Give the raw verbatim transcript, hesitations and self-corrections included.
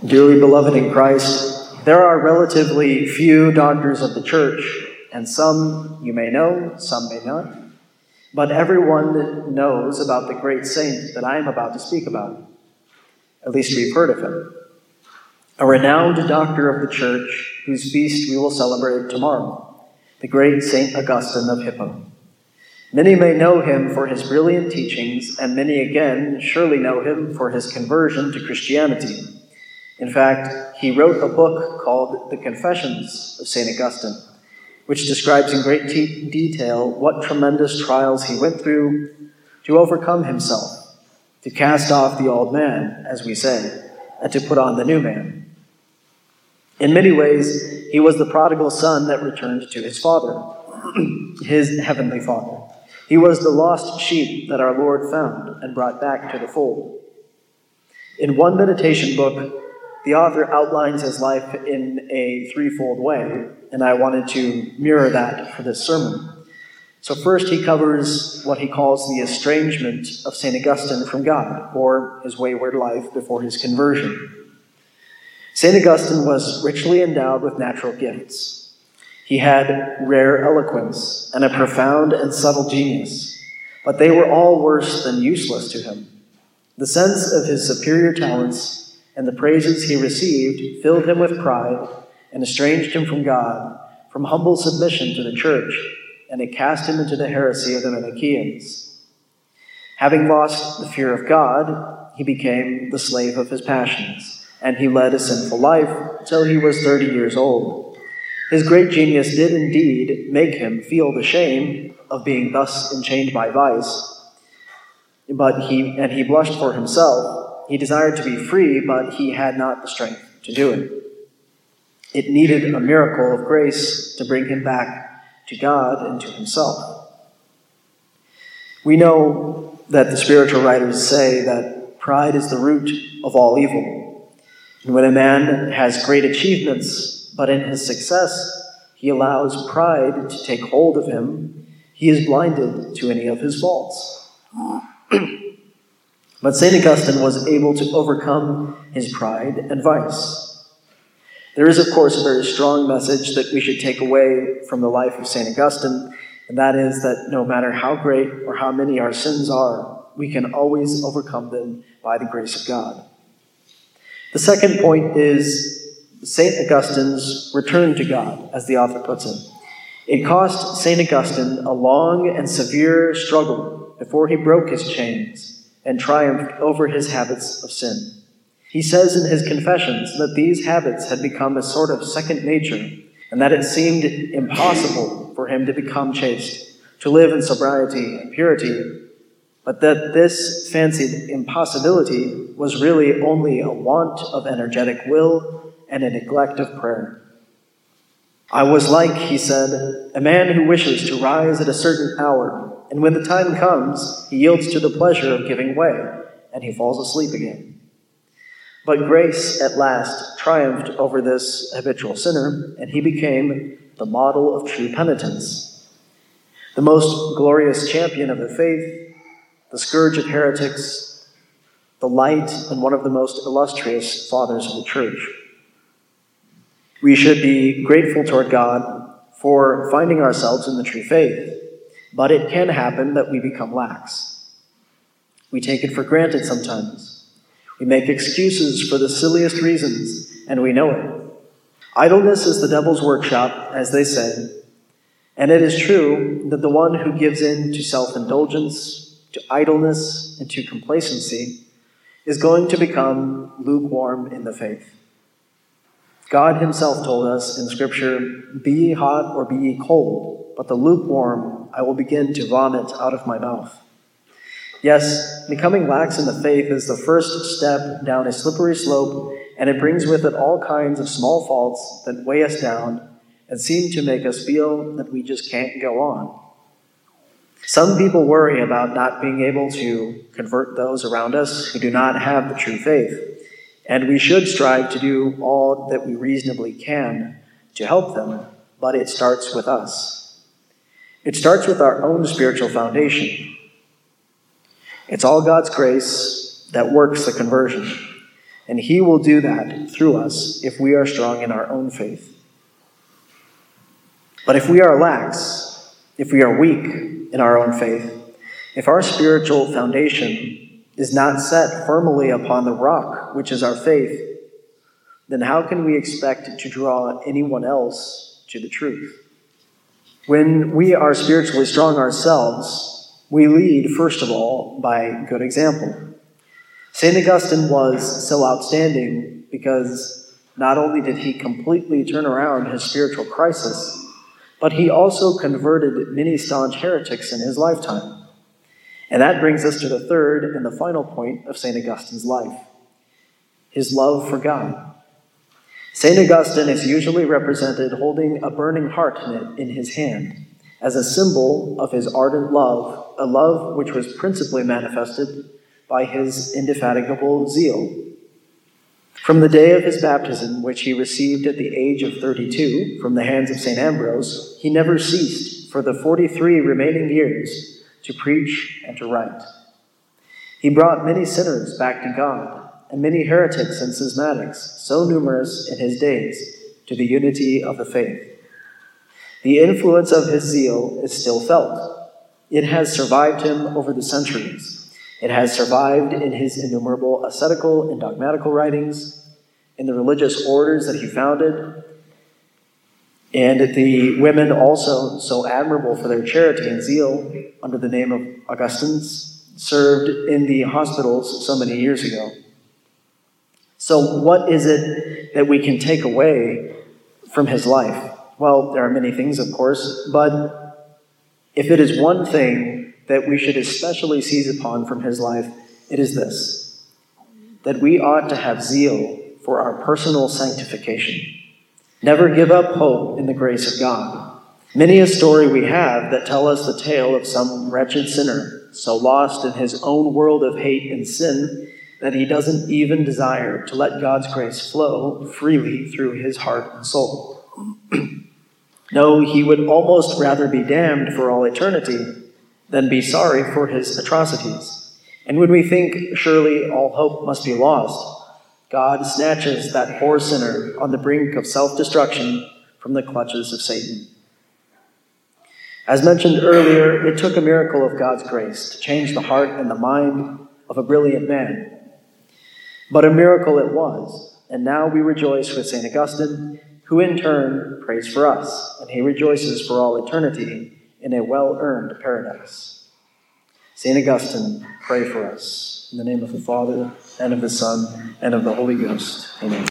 Dearly beloved in Christ, there are relatively few doctors of the church, and some you may know, some may not. But everyone knows about the great saint that I am about to speak about. At least we've heard of him. A renowned doctor of the church, whose feast we will celebrate tomorrow, the great Saint Augustine of Hippo. Many may know him for his brilliant teachings, and many again surely know him for his conversion to Christianity. In fact, he wrote a book called The Confessions of Saint Augustine, which describes in great te- detail what tremendous trials he went through to overcome himself, to cast off the old man, as we say, and to put on the new man. In many ways, he was the prodigal son that returned to his father, his heavenly Father. He was the lost sheep that our Lord found and brought back to the fold. In one meditation book, the author outlines his life in a threefold way, and I wanted to mirror that for this sermon. So first he covers what he calls the estrangement of Saint Augustine from God, or his wayward life before his conversion. Saint Augustine was richly endowed with natural gifts. He had rare eloquence and a profound and subtle genius, but they were all worse than useless to him. The sense of his superior talents and the praises he received filled him with pride and estranged him from God, from humble submission to the church, and it cast him into the heresy of the Manichaeans. Having lost the fear of God, he became the slave of his passions, and he led a sinful life until he was thirty years old. His great genius did indeed make him feel the shame of being thus enchained by vice, but he and he blushed for himself. He desired to be free, but he had not the strength to do it. It needed a miracle of grace to bring him back to God and to himself. We know that the spiritual writers say that pride is the root of all evil. And when a man has great achievements, but in his success he allows pride to take hold of him, he is blinded to any of his faults. But Saint Augustine was able to overcome his pride and vice. There is, of course, a very strong message that we should take away from the life of Saint Augustine, and that is that no matter how great or how many our sins are, we can always overcome them by the grace of God. The second point is Saint Augustine's return to God, as the author puts it. It cost Saint Augustine a long and severe struggle before he broke his chains and triumphed over his habits of sin. He says in his Confessions that these habits had become a sort of second nature, and that it seemed impossible for him to become chaste, to live in sobriety and purity, but that this fancied impossibility was really only a want of energetic will and a neglect of prayer. I was like, he said, a man who wishes to rise at a certain hour, and when the time comes, he yields to the pleasure of giving way, and he falls asleep again. But grace at last triumphed over this habitual sinner, and he became the model of true penitence, the most glorious champion of the faith, the scourge of heretics, the light and one of the most illustrious fathers of the church. We should be grateful toward God for finding ourselves in the true faith, but it can happen that we become lax. We take it for granted sometimes. We make excuses for the silliest reasons, and we know it. Idleness is the devil's workshop, as they say, and it is true that the one who gives in to self-indulgence, to idleness, and to complacency is going to become lukewarm in the faith. God himself told us in Scripture, "Be ye hot or be ye cold, but the lukewarm I will begin to vomit out of my mouth." Yes, becoming lax in the faith is the first step down a slippery slope, and it brings with it all kinds of small faults that weigh us down and seem to make us feel that we just can't go on. Some people worry about not being able to convert those around us who do not have the true faith. And we should strive to do all that we reasonably can to help them, but it starts with us. It starts with our own spiritual foundation. It's all God's grace that works the conversion. and he will do that through us if we are strong in our own faith. But if we are lax, if we are weak in our own faith, if our spiritual foundation is not set firmly upon the rock, which is our faith, then how can we expect to draw anyone else to the truth? When we are spiritually strong ourselves, we lead, first of all, by good example. Saint Augustine was so outstanding because not only did he completely turn around his spiritual crisis, but he also converted many staunch heretics in his lifetime. And that brings us to the third and the final point of Saint Augustine's life, his love for God. Saint Augustine is usually represented holding a burning heart in, it, in his hand as a symbol of his ardent love, a love which was principally manifested by his indefatigable zeal. From the day of his baptism, which he received at the age of thirty-two from the hands of Saint Ambrose, he never ceased for the forty-three remaining years to preach and to write. He brought many sinners back to God, and many heretics and schismatics, so numerous in his days, to the unity of the faith. The influence of his zeal is still felt. It has survived him over the centuries. It has survived in his innumerable ascetical and dogmatical writings, in the religious orders that he founded, and the women also, so admirable for their charity and zeal, under the name of Augustines, served in the hospitals so many years ago. So what is it that we can take away from his life? Well, there are many things, of course, but if it is one thing that we should especially seize upon from his life, it is this, that we ought to have zeal for our personal sanctification. Never give up hope in the grace of God. Many a story we have that tell us the tale of some wretched sinner, so lost in his own world of hate and sin, that he doesn't even desire to let God's grace flow freely through his heart and soul. No, he would almost rather be damned for all eternity than be sorry for his atrocities. And when we think, surely all hope must be lost, God snatches that poor sinner on the brink of self-destruction from the clutches of Satan. As mentioned earlier, it took a miracle of God's grace to change the heart and the mind of a brilliant man. But a miracle it was, and now we rejoice with Saint Augustine, who in turn prays for us, and he rejoices for all eternity in a well-earned paradise. Saint Augustine, pray for us. In the name of the Father, and of the Son, and of the Holy Ghost. Amen.